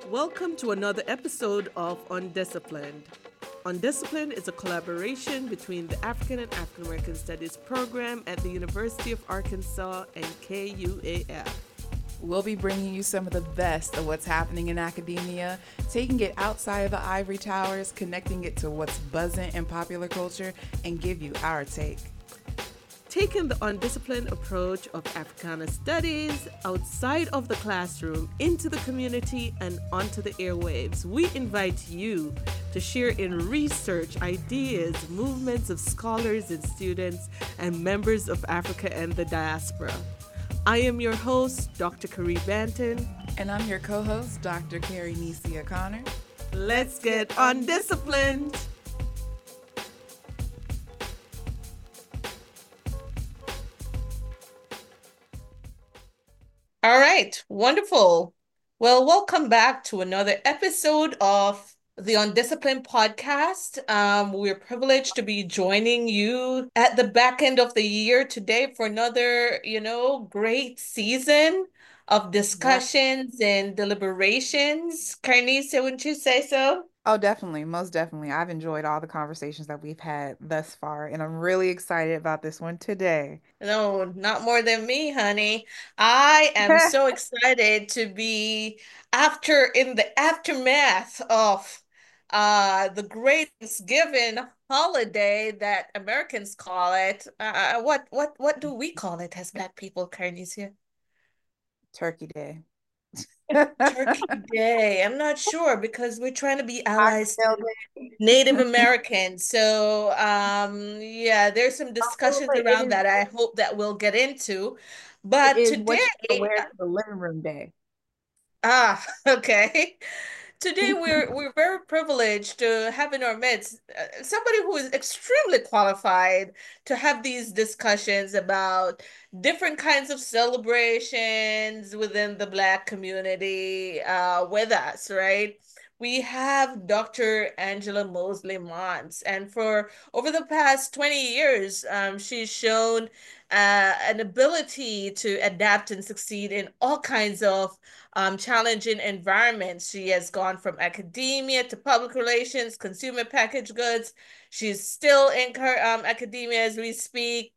Welcome to another episode of Undisciplined. Undisciplined is a collaboration between the African and African American Studies program at the University of Arkansas and KUAF. We'll be bringing you some of the best of what's happening in academia, taking it outside of the ivory towers, connecting it to what's buzzing in popular culture, and give you our take. Taking the undisciplined approach of Africana studies outside of the classroom into the community and onto the airwaves, we invite you to share in research, ideas, movements of scholars and students and members of Africa and the diaspora. I am your host, Dr. Carrie Banton. And I'm your co-host, Dr. Carrie Necia Connor. Let's get undisciplined. All right, wonderful. Well, welcome back to another episode of the Undisciplined podcast. We're privileged to be joining you at the back end of the year today for another, great season of discussions and deliberations. Carnisa, wouldn't you say so? Oh, definitely. Most definitely. I've enjoyed all the conversations that we've had thus far, and I'm really excited about this one today. No, not more than me, honey. I am so excited to be in the aftermath of the great Thanksgiving holiday that Americans call it. What do we call it as Black people, Carnisia? Turkey Day. Turkey Day. I'm not sure because we're trying to be allies Oxtail to Day. Native Americans. So, yeah, there's some Oh, discussions but around that I hope that we'll get into. it But is today, what you wear to the living room day. okay. Today we're very privileged to have in our midst somebody who is extremely qualified to have these discussions about different kinds of celebrations within the Black community with us, right? We have Dr. Angela Mosley Mons, and for over the past 20 years, she's shown an ability to adapt and succeed in all kinds of challenging environments. She has gone from academia to public relations, consumer packaged goods. She's still in academia as we speak.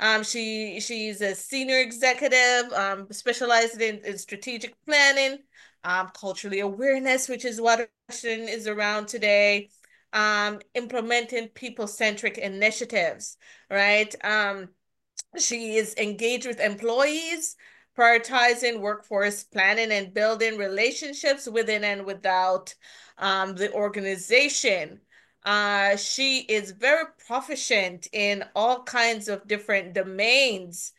She's a senior executive, specialized in strategic planning, culturally awareness, which is what our question is around today. Implementing people-centric initiatives, right? She is engaged with employees, prioritizing workforce planning and building relationships within and without the organization. She is very proficient in all kinds of different domains,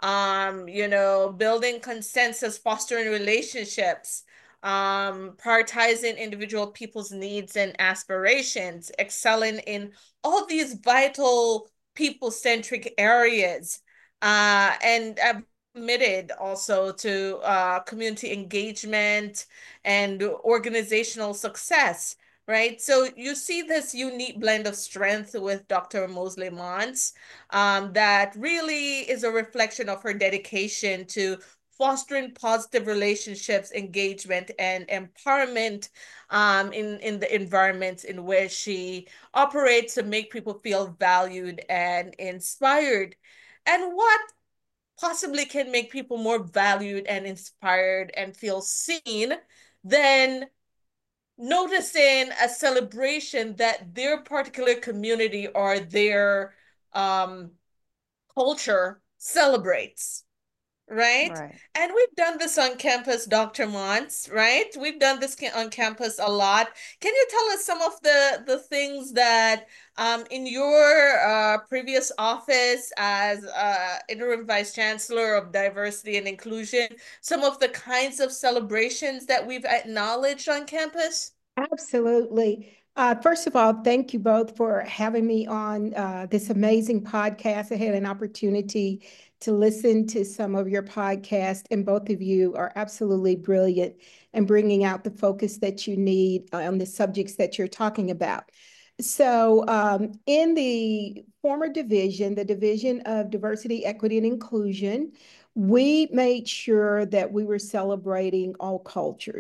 building consensus, fostering relationships, prioritizing individual people's needs and aspirations, excelling in all these vital people-centric areas, and I'm committed also to community engagement and organizational success, right? So you see this unique blend of strength with Dr. Mosley Mons, that really is a reflection of her dedication to fostering positive relationships, engagement, and empowerment in the environments in which she operates to make people feel valued and inspired. And what possibly can make people more valued and inspired and feel seen than noticing a celebration that their particular community or their um, culture celebrates, right? Right. And we've done this on campus, Dr. Mons, right? We've done this on campus a lot. Can you tell us some of the things that in your previous office as interim vice chancellor of diversity and inclusion, some of the kinds of celebrations that we've acknowledged on campus? Absolutely. First of all, thank you both for having me on this amazing podcast. I had an opportunity to listen to some of your podcasts, and both of you are absolutely brilliant in bringing out the focus that you need on the subjects that you're talking about. So, in the former division, the Division of Diversity, Equity, and Inclusion, we made sure that we were celebrating all cultures.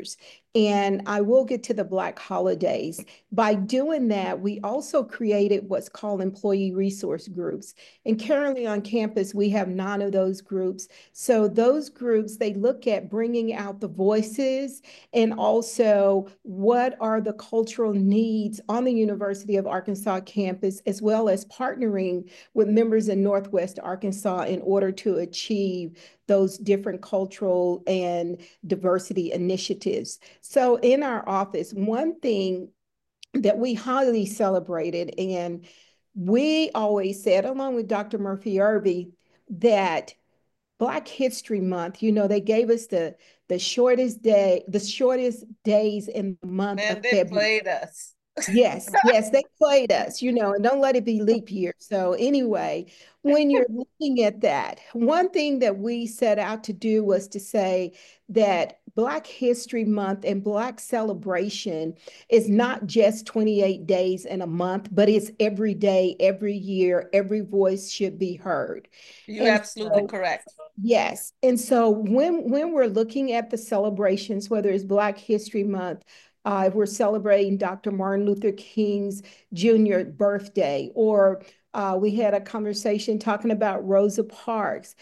And I will get to the Black holidays. By doing that, we also created what's called employee resource groups. And currently on campus, we have 9 of those groups. So those groups, they look at bringing out the voices and also what are the cultural needs on the University of Arkansas campus, as well as partnering with members in Northwest Arkansas in order to achieve those different cultural and diversity initiatives. So in our office, one thing that we highly celebrated, and we always said, along with Dr. Murphy Irby, that Black History Month, they gave us the shortest days in the month Man, of they February. played us. Yes, yes, they played us, and don't let it be leap year. So anyway, when you're looking at that, one thing that we set out to do was to say that Black History Month and Black celebration is not just 28 days in a month, but it's every day, every year, every voice should be heard. You And absolutely so correct. yes. And so when we're looking at the celebrations, whether it's Black History Month, if we're celebrating Dr. Martin Luther King's Jr. birthday, or we had a conversation talking about Rosa Parks,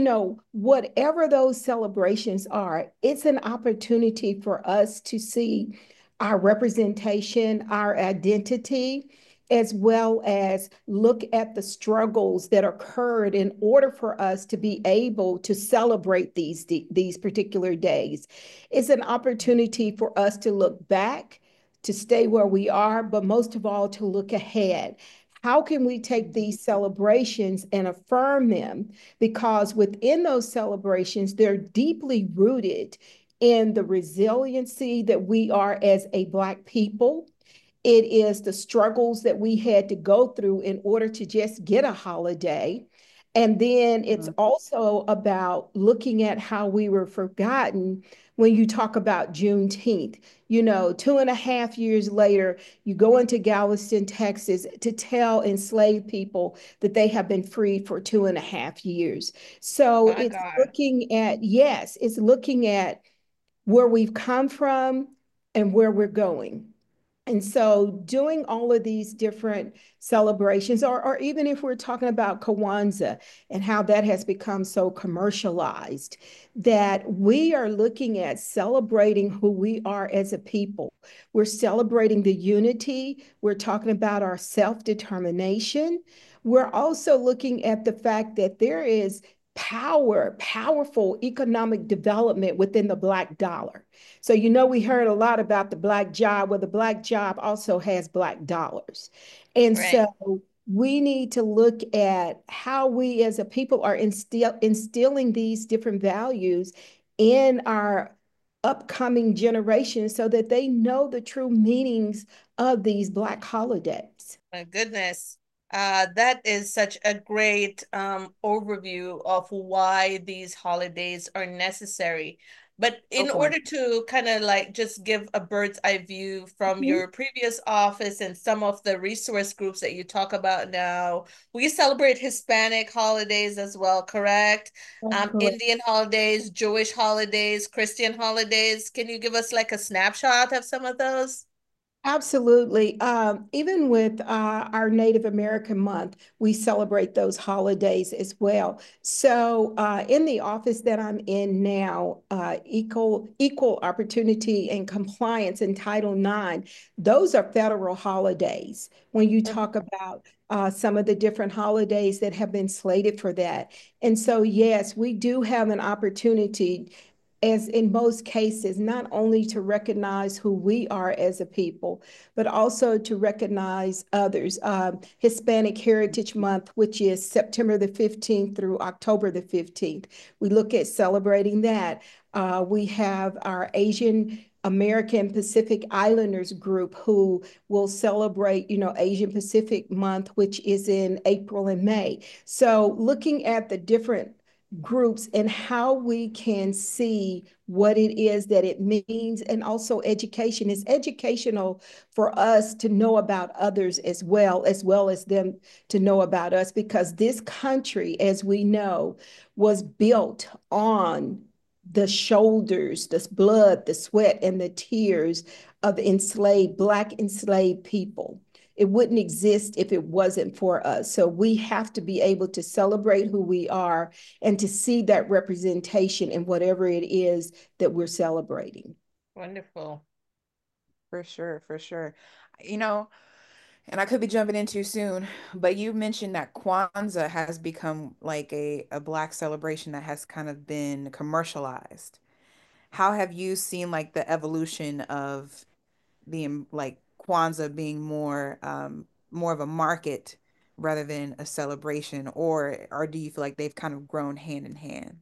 whatever those celebrations are, it's an opportunity for us to see our representation, our identity, as well as look at the struggles that occurred in order for us to be able to celebrate these particular days. It's an opportunity for us to look back, to stay where we are, but most of all, to look ahead. How can we take these celebrations and affirm them? Because within those celebrations, they're deeply rooted in the resiliency that we are as a Black people. It is the struggles that we had to go through in order to just get a holiday. And then it's also about looking at how we were forgotten when you talk about Juneteenth. 2.5 years later, you go into Galveston, Texas to tell enslaved people that they have been freed for 2.5 years. So My it's God. looking at, yes, it's looking at where we've come from and where we're going. And so doing all of these different celebrations, or even if we're talking about Kwanzaa and how that has become so commercialized, that we are looking at celebrating who we are as a people. We're celebrating the unity. We're talking about our self-determination. We're also looking at the fact that there is powerful economic development within the Black dollar. So, we heard a lot about the Black job. Well, the Black job also has Black dollars. And Right. so we need to look at how we as a people are instilling these different values in our upcoming generations so that they know the true meanings of these Black holidays. My goodness. That is such a great overview of why these holidays are necessary. But in Okay. order to kind of like just give a bird's eye view from Mhm. your previous office and some of the resource groups that you talk about now, we celebrate Hispanic holidays as well, correct? That's correct. Indian holidays, Jewish holidays, Christian holidays. Can you give us like a snapshot of some of those? Absolutely. Even with our Native American month, we celebrate those holidays as well. So, in the office that I'm in now, equal opportunity and compliance in Title IX, those are federal holidays. When you talk about some of the different holidays that have been slated for that, and so yes, we do have an opportunity, as in most cases, not only to recognize who we are as a people, but also to recognize others. Hispanic Heritage Month, which is September the 15th through October the 15th. We look at celebrating that. We have our Asian American Pacific Islanders group who will celebrate, Asian Pacific Month, which is in April and May. So looking at the different groups and how we can see what it is that it means. And also education is educational for us to know about others as well as them to know about us, because this country, as we know, was built on the shoulders, the blood, the sweat, and the tears of enslaved, Black enslaved people. It wouldn't exist if it wasn't for us. So we have to be able to celebrate who we are and to see that representation in whatever it is that we're celebrating. Wonderful. For sure, for sure. You know, and I could be jumping in too soon, but you mentioned that Kwanzaa has become like a Black celebration that has kind of been commercialized. How have you seen like the evolution of being like Kwanzaa being more of a market rather than a celebration, or do you feel like they've kind of grown hand in hand?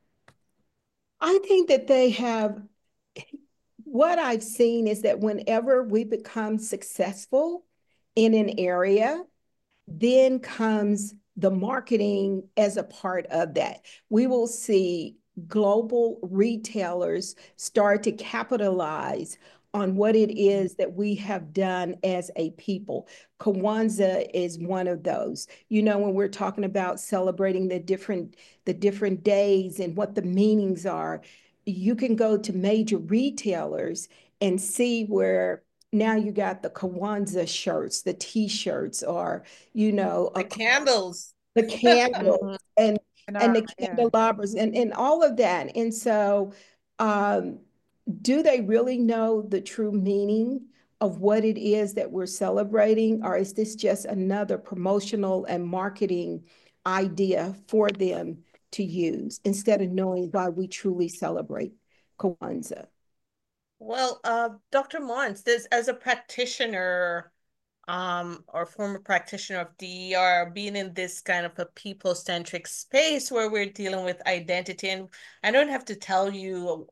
I think that they have, what I've seen is that whenever we become successful in an area, then comes the marketing as a part of that. We will see global retailers start to capitalize on what it is that we have done as a people. Kwanzaa is one of those. You know, when we're talking about celebrating the different days and what the meanings are, you can go to major retailers and see where now you got the Kwanzaa shirts, the t-shirts, or The candles. the candles Mhm. and the Yeah. candelabras and all of that. And so, um, do they really know the true meaning of what it is that we're celebrating, or is this just another promotional and marketing idea for them to use instead of knowing why we truly celebrate Kwanzaa? Well, Dr. Mons, this as a practitioner, or former practitioner of DER, being in this kind of a people-centric space where we're dealing with identity, and I don't have to tell you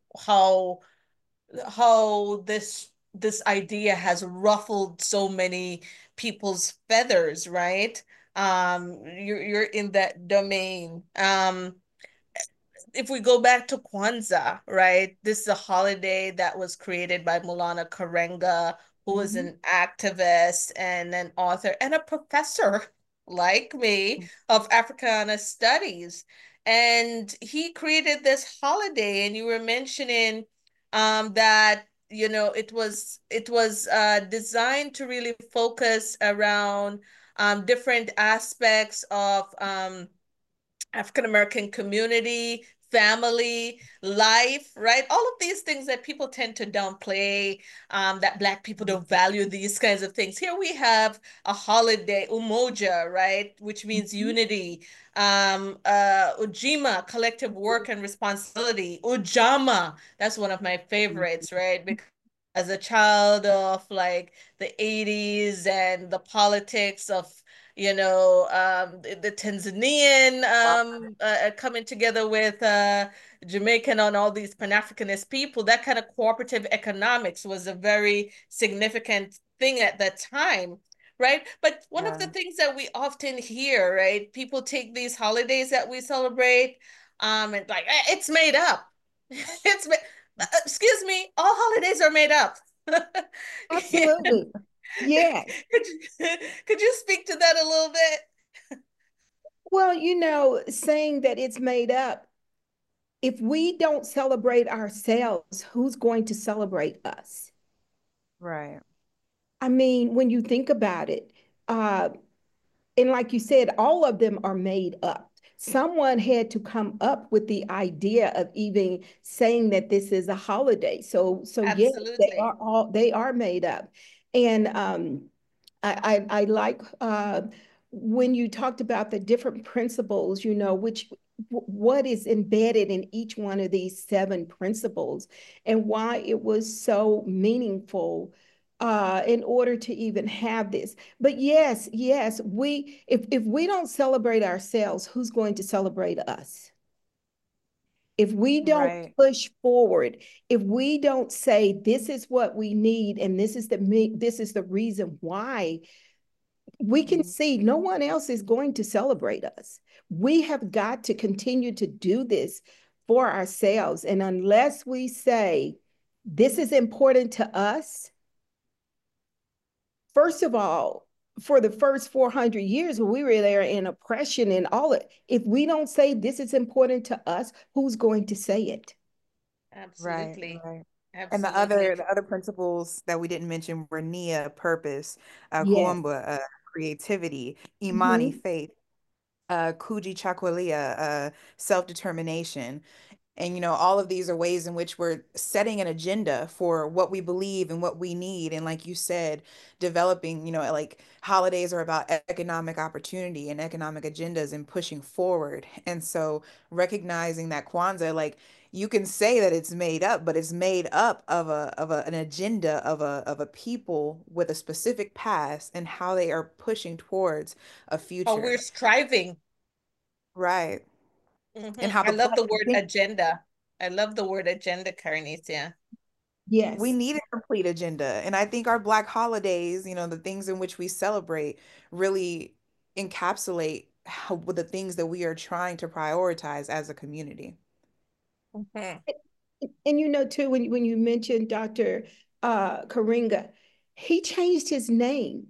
how this idea has ruffled so many people's feathers, right? You're in that domain. If we go back to Kwanzaa, right? This is a holiday that was created by Maulana Karenga, who was Mhm. an activist and an author and a professor like me of Africana studies. And he created this holiday, and you were mentioning that it was designed to really focus around different aspects of African American community, family, life, right? All of these things that people tend to downplay, that Black people don't value these kinds of things. Here we have a holiday, Umoja, right? Which means Mhm. unity. Ujima, collective work and responsibility. Ujama, that's one of my favorites, right? Because as a child of like the 80s and the politics of the Tanzanian coming together with Jamaican and all these Pan-Africanist people, that kind of cooperative economics was a very significant thing at that time, right? But one of the Yeah. things that we often hear, right, people take these holidays that we celebrate, and like, it's made up. It's excuse me, all holidays are made up. Absolutely. Yes. Could you speak to that a little bit? Well, saying that it's made up, if we don't celebrate ourselves, who's going to celebrate us? Right. I mean, when you think about it, uh, and like you said, all of them are made up. Someone had to come up with the idea of even saying that this is a holiday. So yes, Absolutely. they are made up. And I like when you talked about the different principles, which what is embedded in each one of these seven principles and why it was so meaningful in order to even have this. But yes, yes, if we don't celebrate ourselves, who's going to celebrate us? If we don't Right. push forward, if we don't say this is what we need and this is the reason why, we can Mhm. see no one else is going to celebrate us. We have got to continue to do this for ourselves. And unless we say, this is important to us, first of all, for the first 400 years when we were there in oppression and all it, if we don't say this is important to us, who's going to say it? Right, Absolutely. right. And Absolutely. the other principles that we didn't mention were Nia, purpose, Yes. Kuumba, creativity, Imani, Hmm. faith, Kuji Chakwalia, self-determination. And, all of these are ways in which we're setting an agenda for what we believe and what we need. And like you said, developing, like holidays are about economic opportunity and economic agendas and pushing forward. And so recognizing that Kwanzaa, like you can say that it's made up, but it's made up of an agenda of a people with a specific past and how they are pushing towards a Or we're future. striving. Right. And how I the love plan, the I word think agenda. I love the word agenda, Carnisia. we Yes. need a complete agenda. And I think our Black holidays, the things in which we celebrate really encapsulate with the things that we are trying to prioritize as a community. Hmm. And too, when you mentioned Dr. Karinga, he changed his name,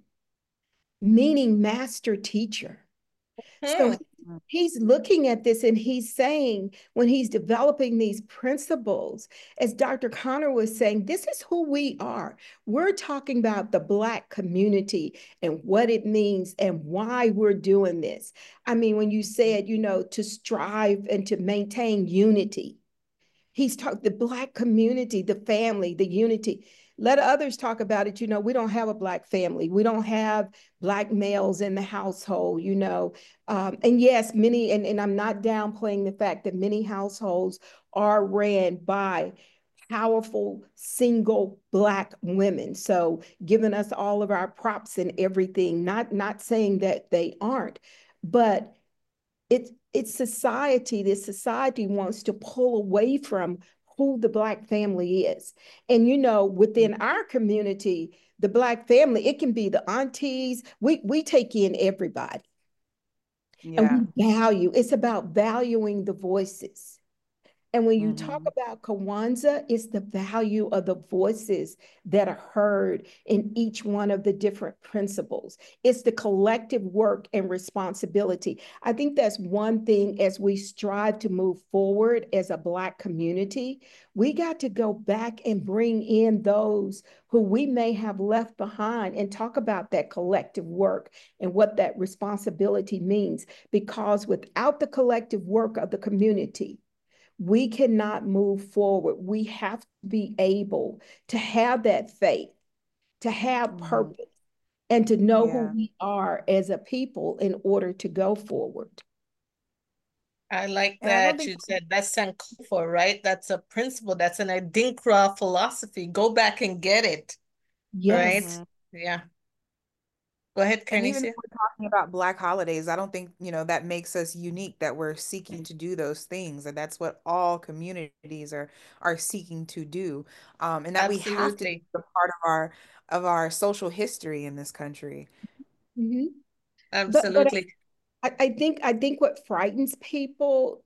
meaning master teacher. So Hmm. he's looking at this and he's saying, when he's developing these principles, as Dr. Connor was saying, this is who we are. We're talking about the Black community and what it means and why we're doing this. I mean, when you said, to strive and to maintain unity, he's talked the Black community, the family, the unity. Let others talk about it. We don't have a Black family. We don't have Black males in the household, and yes, many, and I'm not downplaying the fact that many households are ran by powerful single Black women. So giving us all of our props and everything, not saying that they aren't, but it's society. This society wants to pull away from who the Black family is. And within our community, the Black family, it can be the aunties. We take in everybody, and Yeah. we value. It's about valuing the voices. And when you talk Hmm. about Kwanzaa, it's the value of the voices that are heard in each one of the different principles. It's the collective work and responsibility. I think that's one thing as we strive to move forward as a Black community. We got to go back and bring in those who we may have left behind and talk about that collective work and what that responsibility means. Because without the collective work of the community, we cannot move forward. We have to be able to have that faith, to have Hmm. purpose, and to know who Yeah. we are as a people in order to go forward. I like And I don't that think you said that's Sankofa, right? That's a principle. That's an Adinkra philosophy. Go back and get it, right? Yes, Mhm. Yeah. Go ahead, And even if Carnisia. we're talking about Black holidays, I don't think, that makes us unique that we're seeking to do those things. And that's what all communities are seeking to do. And that we have to be Absolutely. a part of our social history in this country. mhm. But Absolutely. I think what frightens people,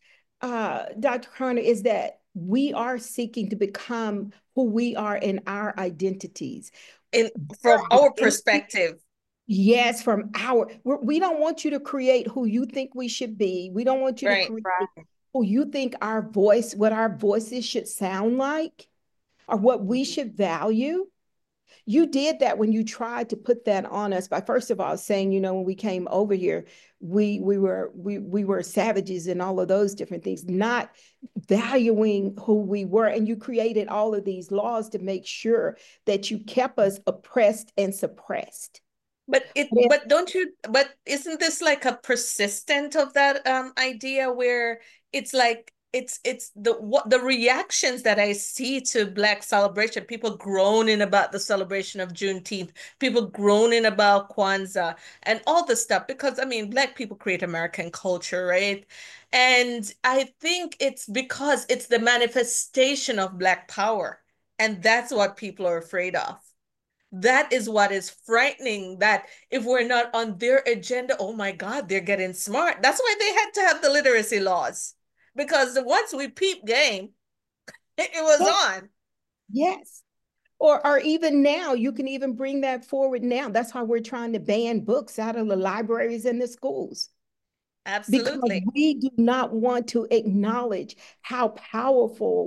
Dr. Carter, is that we are seeking to become who we are in our identities. In Our from our identity. perspective, Yes, from we don't want you to create who you think we should be. We don't want you to right? create who you think what our voices should sound like, or what we Mhm. should value. You did that when you tried to put that on us by first of all saying, when we came over here, we were savages and all of those different things, not valuing who we were. And you created all of these laws to make sure that you kept us oppressed and suppressed. But don't you, but isn't this like a persistent of that idea where it's like it's the what the reactions that I see to Black celebration, people groaning about the celebration of Juneteenth, people groaning about Kwanzaa and all the stuff, because I mean Black people create American culture, right? And I think it's because it's the manifestation of Black power, and that's what people are afraid of. That is what is frightening, that if we're not on their agenda, oh my God, they're getting smart. That's why they had to have the literacy laws. Because once we peep game, it was Yeah, on. yes. Or even now, you can even bring that forward now. That's why we're trying to ban books out of the libraries and the schools, because Absolutely. we do not want to acknowledge how powerful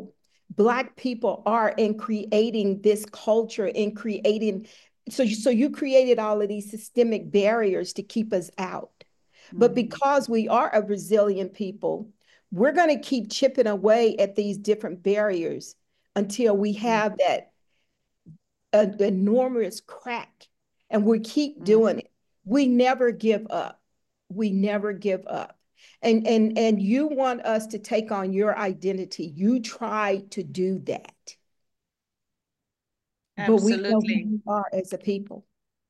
Black people are in creating this culture and creating, so you created all of these systemic barriers to keep us out. But Mhm. because we are a resilient people, we're going to keep chipping away at these different barriers until we have that enormous crack, and we keep Mhm. doing it. We never give up. We never give up. And you want us to take on your identity. You try to do that, but we know who Absolutely. we are as a people.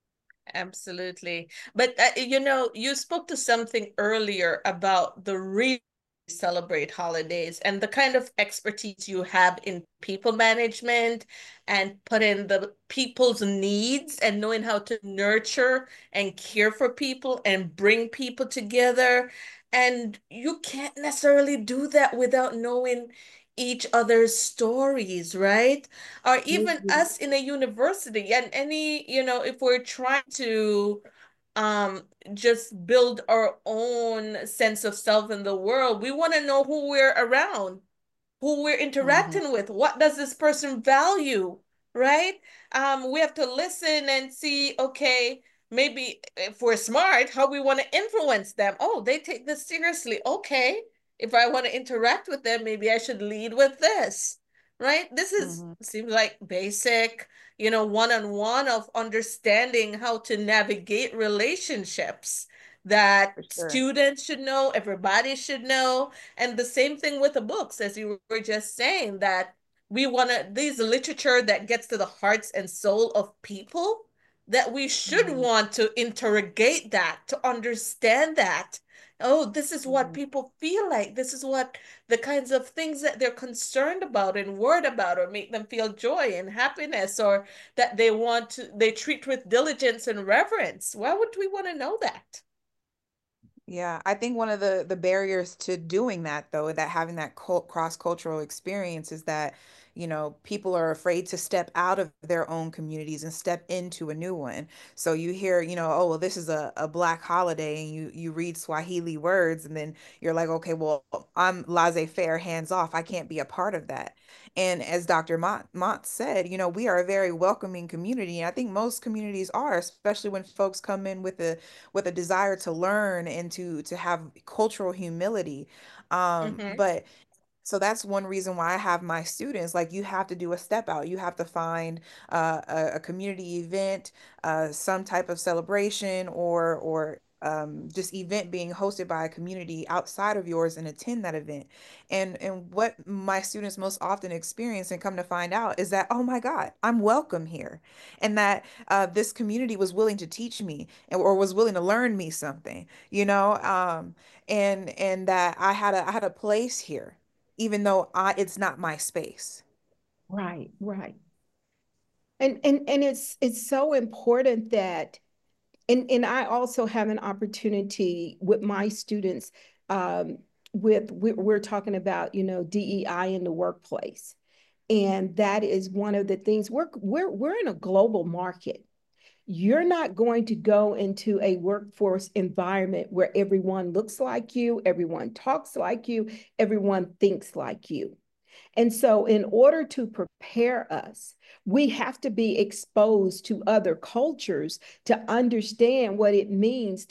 Absolutely. But you spoke to something earlier about the real celebrate holidays and the kind of expertise you have in people management and put in the people's needs and knowing how to nurture and care for people and bring people together. And you can't necessarily do that without knowing each other's stories, right? Or even us in a university and any, if we're trying to um just build our own sense of self in the world, we want to know who we're around, who we're Mhm. interacting with. What does this person value, right? We have to listen and see, okay, maybe if we're smart, how we want to influence them. Oh, they take this seriously. Okay, if I want to interact with them, maybe I should lead with this, right? This is Mhm. seems like basic, one-on-one of understanding how to navigate relationships that For sure. students should know, everybody should know. And the same thing with the books, as you were just saying, that we want to, these literature that gets to the hearts and soul of people, that we should Mhm. want to interrogate that, to understand that. Oh, this is what Mhm. people feel like. This is what the kinds of things that they're concerned about and worried about, or make them feel joy and happiness, or that they treat with diligence and reverence. Why would we want to know that? Yeah, I think one of the barriers to doing that though, that having that cross-cultural experience is that, people are afraid to step out of their own communities and step into a new one. So you hear, oh, well, this is a black holiday, and you read Swahili words, and then you're like, okay, well, I'm laissez-faire, hands off. I can't be a part of that. And as Dr. Mott said, we are a very welcoming community. And I think most communities are, especially when folks come in with a desire to learn and to have cultural humility. Mm-hmm. But so that's one reason why I have my students, like, you have to do a step out. You have to find a community event, some type of celebration, or just event being hosted by a community outside of yours, and attend that event. And what my students most often experience and come to find out is that, oh my God, I'm welcome here, and that this community was willing to teach me, or was willing to learn me something, and that I had a place here, even though it's not my space. Right, right. And it's so important that, and I also have an opportunity with my students, um, we're talking about, DEI in the workplace. And that is one of the things, we're in a global market. You're not going to go into a workforce environment where everyone looks like you, everyone talks like you, everyone thinks like you. And so, in order to prepare us, we have to be exposed to other cultures to understand what it means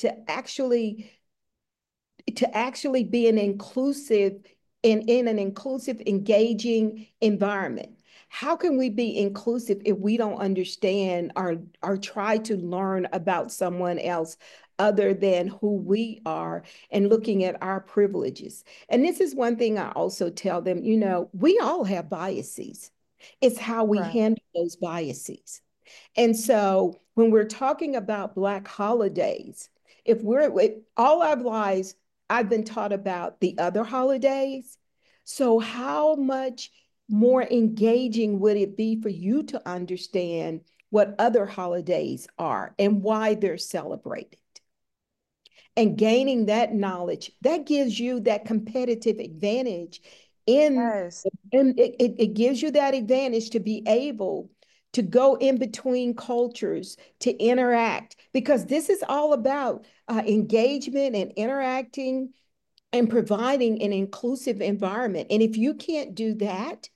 to actually be an inclusive, in an inclusive, engaging environment. How can we be inclusive if we don't understand or try to learn about someone else other than who we are, and looking at our privileges? And this is one thing I also tell them, we all have biases. It's how we Right. handle those biases. And so when we're talking about Black holidays, if all our lives, I've been taught about the other holidays. So how much more engaging would it be for you to understand what other holidays are and why they're celebrated? And gaining that knowledge, that gives you that competitive advantage in Yes. and it gives you that advantage to be able to go in between cultures, to interact, because this is all about engagement and interacting and providing an inclusive environment. And if you can't do that,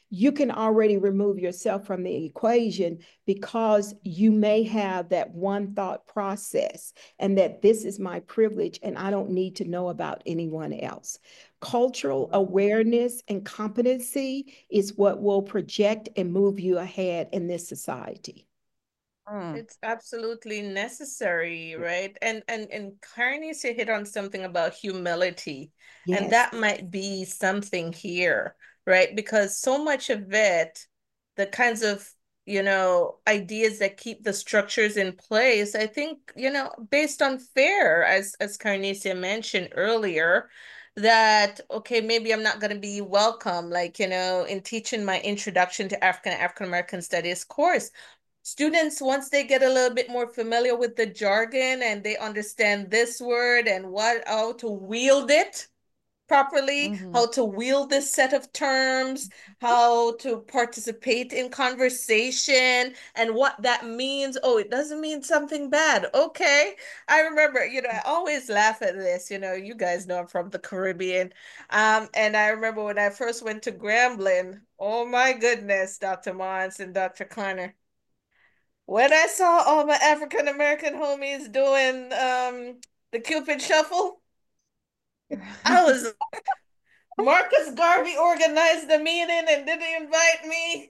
you can already remove yourself from the equation because you may have that one thought process and that this is my privilege and I don't need to know about anyone else. Cultural awareness and competency is what will project and move you ahead in this society. Mm. It's absolutely necessary, right? And Carnice hit on something about humility, and Yes. that might be something here, right? Because so much of it, the kinds of, ideas that keep the structures in place, I think, based on fear, as Carnicia mentioned earlier, that okay, maybe I'm not going to be welcome, like, in teaching my introduction to African American studies course. Students, once they get a little bit more familiar with the jargon and they understand this word and how to wield it properly, Hmm. how to wield this set of terms, how to participate in conversation, and what that means. Oh, it doesn't mean something bad. Okay. I remember, I always laugh at this. You guys know I'm from the Caribbean. And I remember when I first went to Grambling, oh my goodness, Dr. Mons and Dr. Connor. When I saw all my African American homies doing the Cupid Shuffle, I was Marcus Garvey organized the meeting and didn't invite me.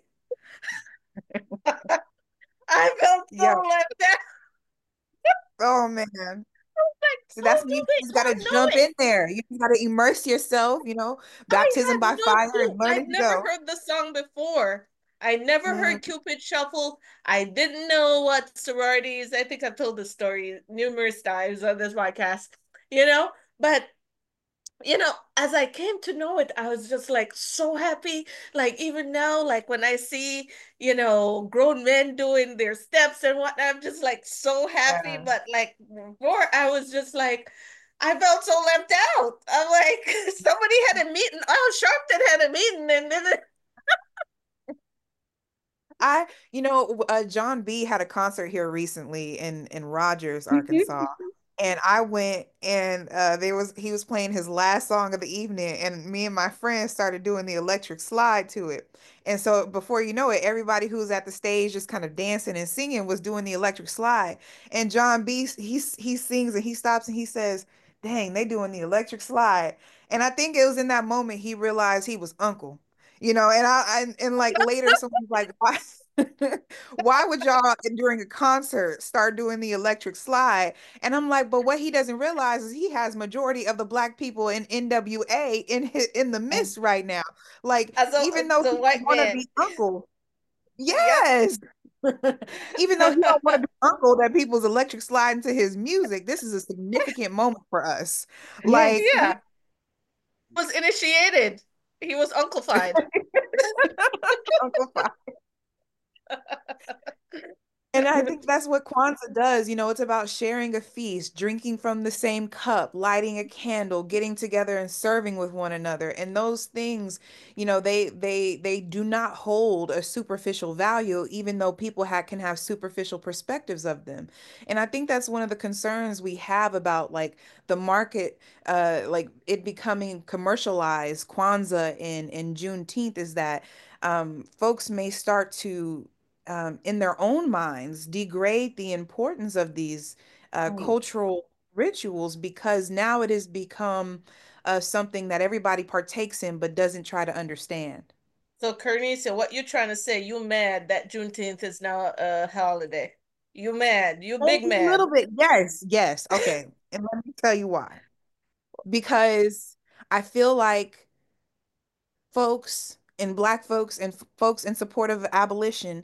I felt Yeah. so left out. Oh man. Like, So how that's when do you they just all gotta jump know in it? there. You just gotta immerse yourself, I baptism had by no fire clue. and learn as I'd you never go. heard the song before. I never Mm. heard Cupid Shuffle. I didn't know what sororities. I think I've told the story numerous times on this podcast, you know, but as I came to know it, I was just like so happy. Like even now, like when I see, grown men doing their steps and whatnot, I'm just like so happy. Yeah. But like before, I was just like, I felt so left out. I'm like, somebody had a meeting. Oh, Sharpton had a meeting, and then John B had a concert here recently in Rogers, Arkansas. And I went and he was playing his last song of the evening and me and my friends started doing the electric slide to it. And so before you know it, everybody who was at the stage just kind of dancing and singing was doing the electric slide. And John B he sings and he stops and he says, "Dang, they doing the electric slide." And I think it was in that moment he realized he was uncle. And like later someone's like, "Why?" Why would y'all during a concert start doing the electric slide? And I'm like, but what he doesn't realize is he has majority of the black people in NWA in the midst right now. Like, as even though a he don't white want to man. be uncle, Yep. yes. Even though he don't want to be uncle, that people's electric slide into his music, this is a significant moment for us. Like, Yes. we Yeah. Was initiated. He was unclified. Uncle And I think that's what Kwanzaa does. It's about sharing a feast, drinking from the same cup, lighting a candle, getting together and serving with one another. And those things, they do not hold a superficial value, even though people can have superficial perspectives of them. And I think that's one of the concerns we have about like the market, like it becoming commercialized, Kwanzaa and Juneteenth, is that folks may start to in their own minds, degrade the importance of these Right. cultural rituals because now it has become something that everybody partakes in but doesn't try to understand. So, Kernice, what you trying to say? You mad that Juneteenth is now a holiday? You mad? You A big mad? little bit, yes, yes. Okay. And let me tell you why. Because I feel like Black folks and folks in support of abolition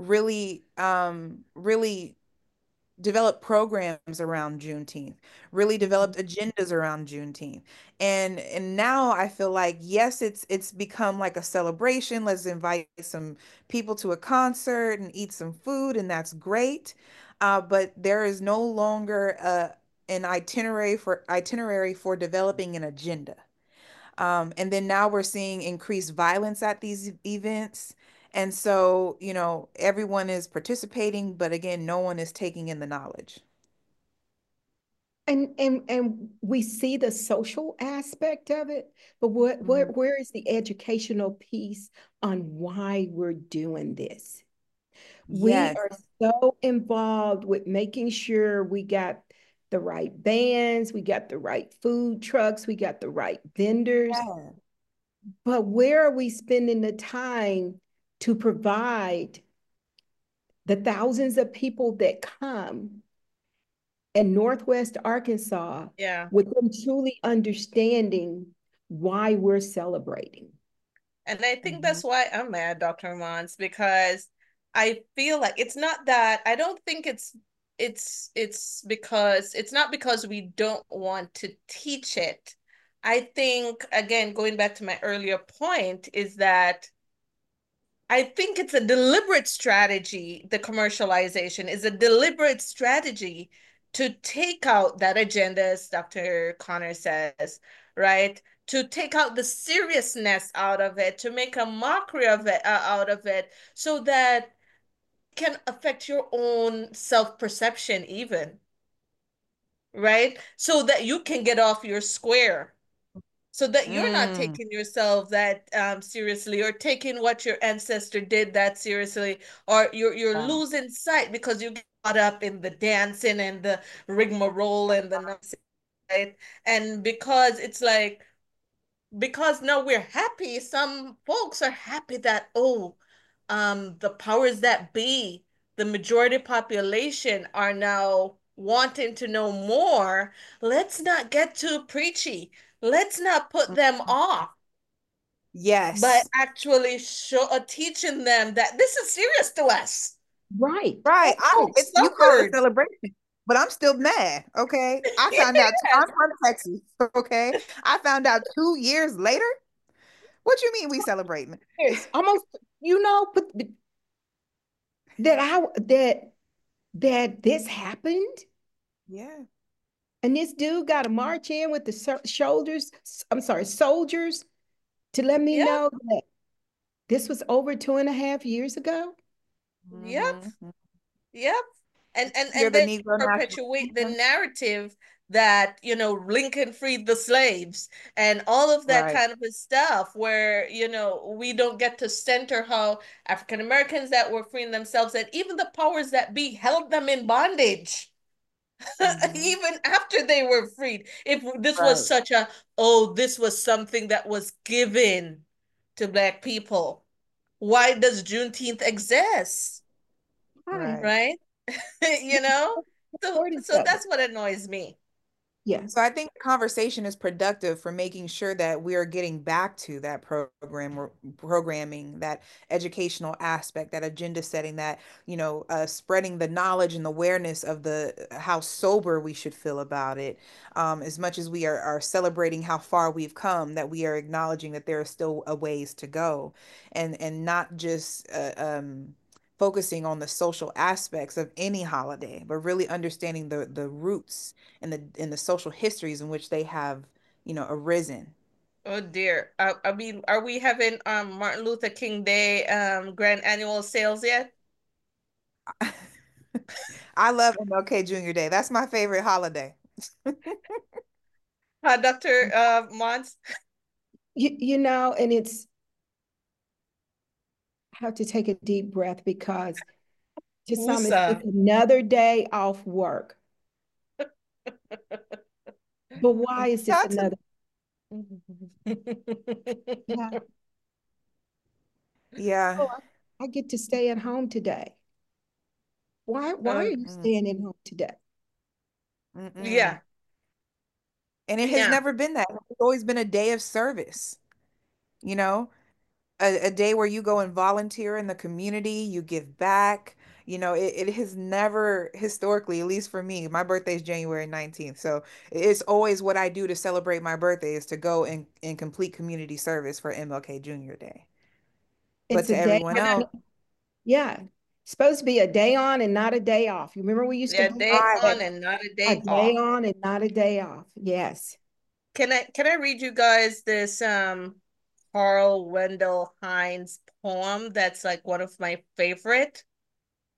really developed programs around Juneteenth, really developed agendas around Juneteenth. And now I feel like yes, it's become like a celebration. Let's invite some people to a concert and eat some food, and that's great. But there is no longer an itinerary for developing an agenda. And then now we're seeing increased violence at these events. And so, everyone is participating, but again, no one is taking in the knowledge. And we see the social aspect of it, but Mhm. where is the educational piece on why we're doing this? We Yes. are so involved with making sure we got the right bands, we got the right food trucks, we got the right vendors, Yeah. but where are we spending the time to provide the thousands of people that come in Northwest Arkansas Yeah. with them truly understanding why we're celebrating? And I think Mhm. that's why I'm mad, Dr. Mons, because I feel like it's not that I don't think it's not because we don't want to teach it. I think again, going back to my earlier point, is that I think it's a deliberate strategy. The commercialization is a deliberate strategy to take out that agenda, as Dr. Connor says, right? To take out the seriousness out of it, to make a mockery of it, out of it, so that it can affect your own self-perception, even, right? So that you can get off your square, so that you're not Mm. taking yourself that seriously, or taking what your ancestor did that seriously, or you're Yeah. losing sight because you get caught up in the dancing and the rigmarole and the nonsense, right? And because it's like, because now we're happy, some folks are happy that, oh, the powers that be, the majority population, are now wanting to know more. Let's not get too preachy. Let's not put them off by Yes. actually teaching them that this is serious to us. Right, Right. Oh, we It's you call it a suffered. celebration, but I'm still mad. Okay. I found out I'm Yes. from Texas. Okay. I found out 2 years later. What you mean we celebrating? it's almost, but that I that this happened, Yeah. and this dude got to march in with the shoulders. I'm sorry, soldiers, to let me Yep. know that this was over 2.5 years ago. Yep. Mm-hmm. Yep. You're And the then Negro National perpetuate the Anthem. narrative that, Lincoln freed the slaves and all of that Right. kind of stuff, where, we don't get to center how African Americans that were freeing themselves, and even the powers that be, held them in bondage Hmm. even after they were freed. If this was Right. such a, oh, this was something that was given to Black people, why does Juneteenth exist? Hi, Right. Right? you know? So support each so other. that's what annoys me. Yeah, So I think the conversation is productive for making sure that we are getting back to that program or programming, that educational aspect, that agenda setting, that, spreading the knowledge and awareness of the how sober we should feel about it. As much as we are celebrating how far we've come, that we are acknowledging that there are still a ways to go, and not just focusing on the social aspects of any holiday, but really understanding the roots and the social histories in which they have, arisen. Oh dear. I mean, are we having Martin Luther King Day grand annual sales yet? I love MLK Junior Day. That's my favorite holiday. Dr. Mons? and it's, I have to take a deep breath because to some it's Wusa. another day off work. But why is this That's another? Yeah. yeah. Oh, I get to stay at home today. Why are Uh, you Mm, staying at home today? mm-mm. yeah, And it has yeah. never been that. It's always been a day of service, you know, a day where you go and volunteer in the community, you give back. It has never historically, at least for me, my birthday is January 19th. So it's always what I do to celebrate my birthday is to go and complete community service for MLK Junior Day. But It's a to day. everyone Can I, else, Yeah. It's supposed to be a day on and not a day off. You remember we used to yeah, have day right, that, on and not a a day day off. on and not a day off. Yes. Can I read you guys this Carl Wendell Hines poem that's like one of my favorite?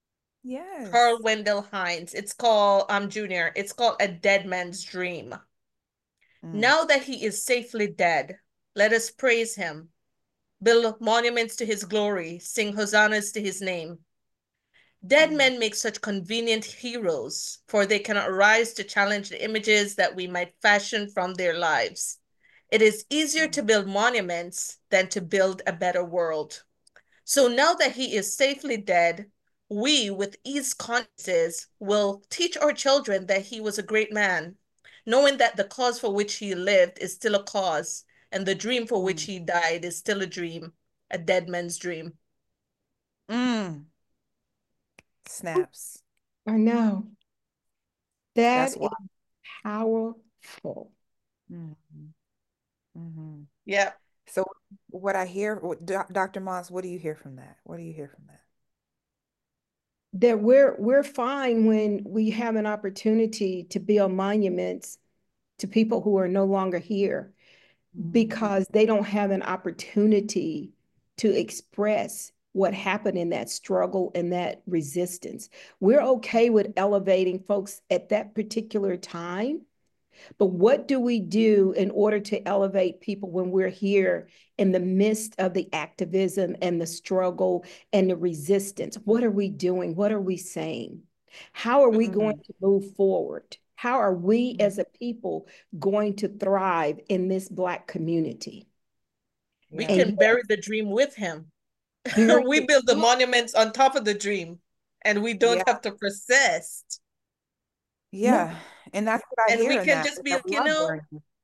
Carl Yes. Wendell Hines. It's called Junior. It's called A Dead Man's Dream. Mm, Now that he is safely dead, let us praise him, build monuments to his glory, sing hosannas to his name. Dead mm, men make such convenient heroes, for they cannot rise to challenge the images that we might fashion from their lives. It is easier mm, to build monuments than to build a better world. So now that he is safely dead, we, with ease consciences, will teach our children that he was a great man, knowing that the cause for which he lived is still a cause, and the dream for which mm, he died is still a dream, a dead man's dream. mm. Snaps. I know. That That's why. is powerful. Mm-hmm. Mm-hmm. Yeah. So what I hear, Dr. Moss, what do you hear from that? What do you hear from that? That we're fine when we have an opportunity to build monuments to people who are no longer here Mm, because they don't have an opportunity to express what happened in that struggle and that resistance. We're okay with elevating folks at that particular time, but what do we do in order to elevate people when we're here in the midst of the activism and the struggle and the resistance? What are we doing? What are we saying? How are we going mm, to move forward? How are we mm. as a people going to thrive in this Black community? We Yeah. And can bury the dream with him. bury We it. build the monuments on top of the dream, and we don't Yeah. have to persist. No, Yeah. And that's what I And hear we in can that. just Like, be I like, love burning.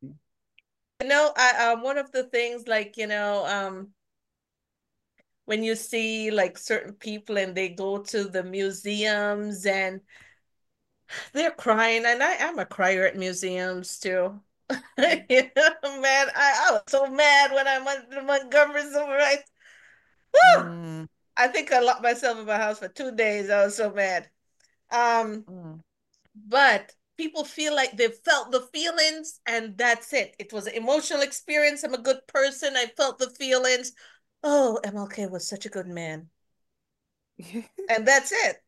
I one of the things like, when you see like certain people and they go to the museums and they're crying, and I am a crier at museums too. You know, man, I was so mad when I went to Montgomery Civil Rights. Woo! Mm, I think I locked myself in my house for 2 days. I was so mad. Um, mm, but people feel like they've felt the feelings and that's it. It was an emotional experience. I'm a good person. I felt the feelings. Oh, MLK was such a good man. And that's it.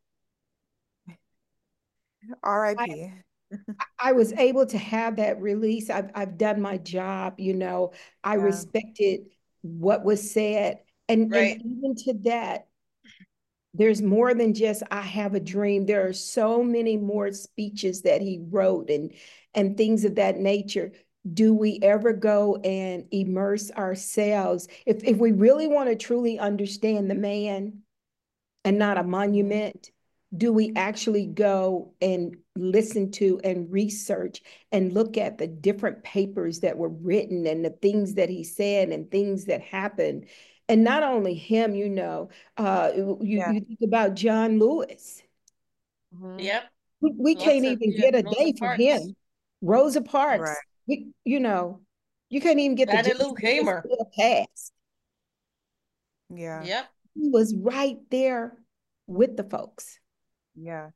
R.I.P. I was able to have that release. I've done my job, you know. I Yeah. respected what was said. And Right. even to that, there's more than just I have a dream. There are so many more speeches that he wrote and things of that nature. Do we ever go and immerse ourselves? If we really want to truly understand the man, and not a Mhm. monument? Do we actually go and listen to and research and look at the different papers that were written and the things that he said and things that happened? And not only him, you know, Yeah. you think about John Lewis. Hmm. Yep. We Lots can't of, even yeah, get a Rosa day from Parks. him. Rosa Right. Parks, you know, you can't even get the Fannie James Lou Hamer. Bill pass. Yeah. Yep. He was right there with the folks. Yeah.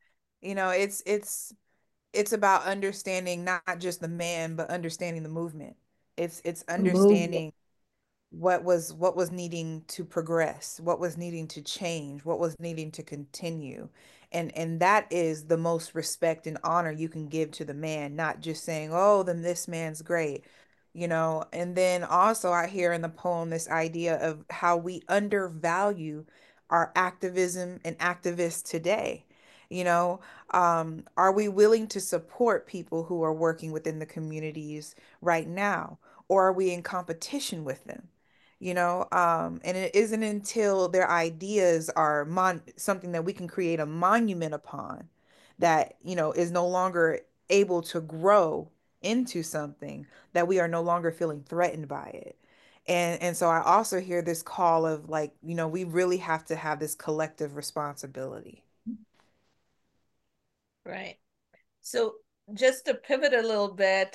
It's about understanding not just the man, but understanding the movement. It's The movement. understanding what was needing to progress, what was needing to change, what was needing to continue. And that is the most respect and honor you can give to the man, not just saying, "Oh, then this man's great." And then also I hear in the poem this idea of how we undervalue our activism and activists today. Are we willing to support people who are working within the communities right now, or are we in competition with them? And it isn't until their ideas are something that we can create a monument upon that, is no longer able to grow into something, that we are no longer feeling threatened by it. And so I also hear this call of, like, we really have to have this collective responsibility. Right. So just to pivot a little bit,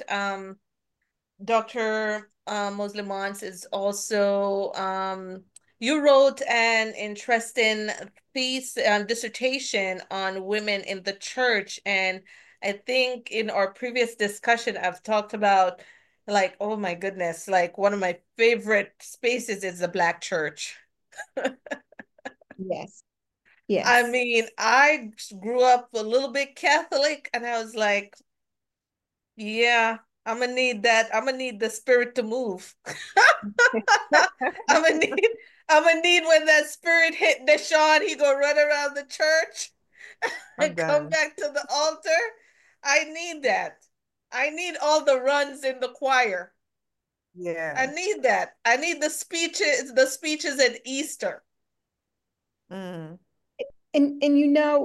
Dr. Muslimans is also, you wrote an interesting dissertation on women in the church. And I think in our previous discussion, I've talked about, like, oh my goodness, like one of my favorite spaces is the Black church. Yes. I Yes. mean, I grew up a little bit Catholic, and I was like, yeah, I'm gonna need that. I'm gonna need the spirit to move. I'm gonna need, I'm gonna need when that spirit hit Deshaun, he go run around the church I'm and come done. back to the altar. I need that. I need all the runs in the choir. I Yeah. need that. I need the speeches at Easter. Mm. And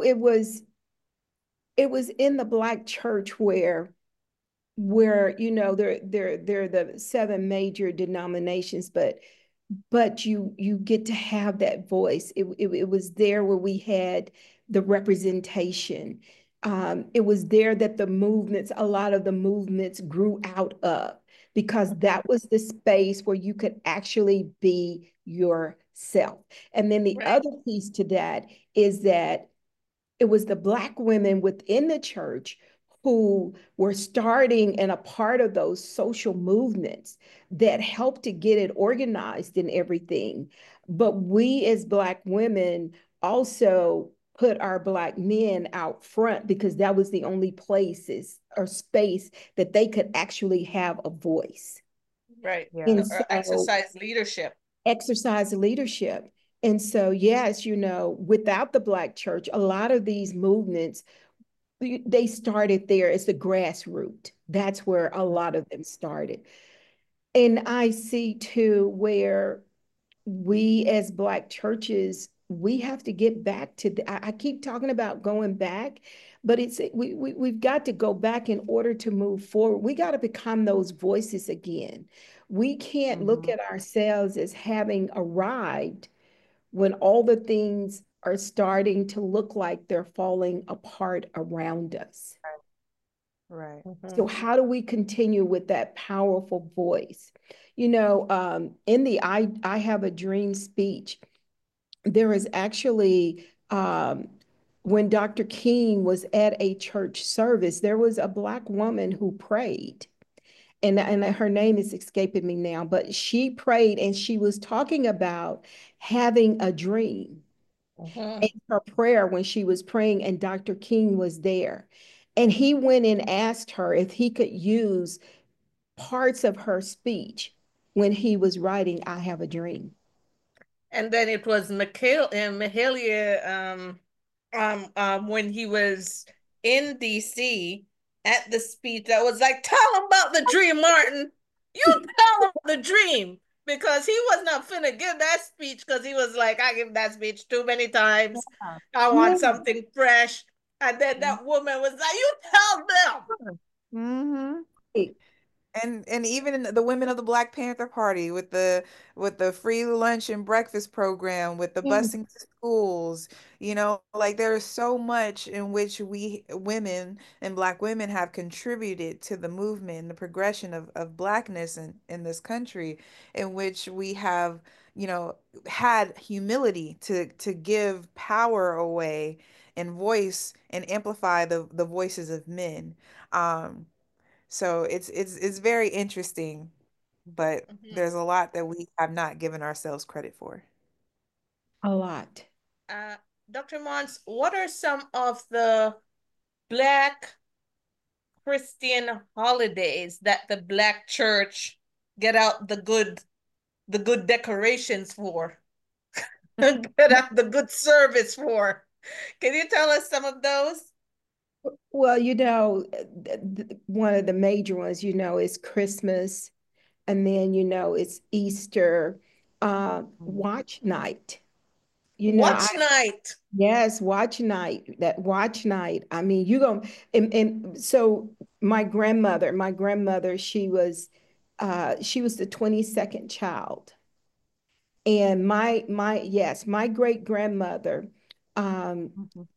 it was in the Black church where they're the seven major denominations, but you get to have that voice. It was there where we had the representation. It was there that a lot of the movements grew out of, because Mhm. that was the space where you could actually be yourself. And then the Right. other piece to that is that it was the Black women within the church who were starting and a part of those social movements that helped to get it organized and everything. But we as Black women also put our Black men out front, because that was the only places or space that they could actually have a voice. Right. Yeah. And Or so exercise leadership. exercise leadership. And so, yes, without the Black church, a lot of these movements, they started there as the grassroots. That's where a lot of them started. And I see too where we as Black churches, we have to get back to I keep talking about going back, but we've got to go back in order to move forward. We got to become those voices again. We can't look Mhm. at ourselves as having arrived when all the things are starting to look like they're falling apart around us. Right. So Mhm. how do we continue with that powerful voice? In the I Have a Dream speech, there is actually when Dr. King was at a church service, there was a Black woman who prayed. And her name is escaping me now, but she prayed and she was talking about having a dream in Mhm. her prayer when she was praying, and Dr. King was there. And he went and asked her if he could use parts of her speech when he was writing I Have a Dream. And then it was Mahalia when he was in DC at the speech that was like, tell him about the dream, Martin. You tell him the dream. Because he was not finna give that speech because he was like, I give that speech too many times. I Yeah. want something fresh. And then that woman was like, you tell them. Mm-hmm. It- And even in the women of the Black Panther Party with the free lunch and breakfast program, with the yeah. busing to schools, like there is so much in which we women and Black women have contributed to the movement and the progression of Blackness in this country, in which we have, you know, had humility to give power away and voice and amplify the voices of men. Um, so it's very interesting, but Mhm. there's a lot that we have not given ourselves credit for. A lot. Uh, Dr. Mons, what are some of the Black Christian holidays that the Black church get out the good decorations for? Get out the good service for? Can you tell us some of those? Well, one of the major ones, is Christmas, and then, it's Easter, Mhm. watch night. Watch night. Yes, watch night. That watch night. I mean, you go and so my grandmother, she was the 22nd child. And my great grandmother, Mhm.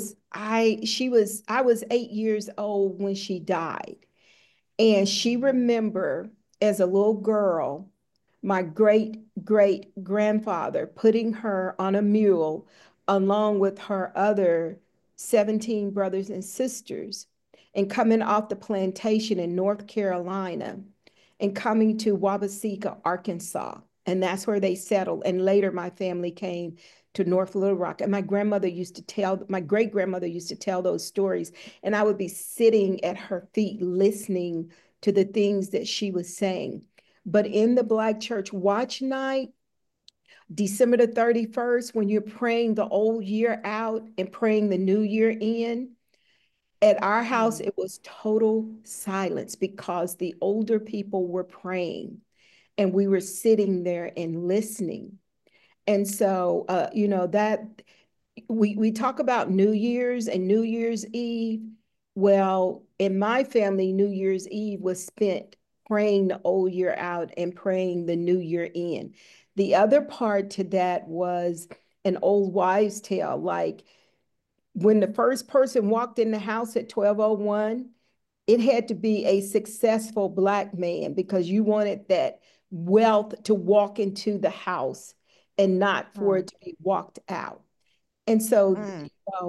I was 8 years old when she died. And she remember as a little girl, my great great grandfather putting her on a mule along with her other 17 brothers and sisters and coming off the plantation in North Carolina and coming to Wabaseka, Arkansas. And that's where they settled. And later, my family came to North Little Rock. And my grandmother used to tell, my great grandmother used to tell those stories. And I would be sitting at her feet listening to the things that she was saying. But in the Black church watch night, December the 31st, when you're praying the old year out and praying the new year in, at our house, Mm. it was total silence because the older people were praying and we were sitting there and listening. And so, that we talk about New Year's and New Year's Eve. Well, in my family, New Year's Eve was spent praying the old year out and praying the new year in. The other part to that was an old wives' tale, like when the first person walked in the house at 12:01, it had to be a successful Black man because you wanted that wealth to walk into the house and not for Mm. it to be walked out. And so, Mm.